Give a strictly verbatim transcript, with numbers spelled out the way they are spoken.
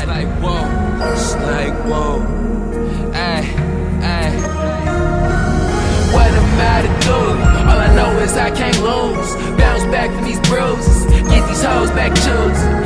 It's like whoa, it's like whoa. Ay, ay. What am I to do? All I know is I can't lose. Bounce back from these bruises, get these hoes back choosing.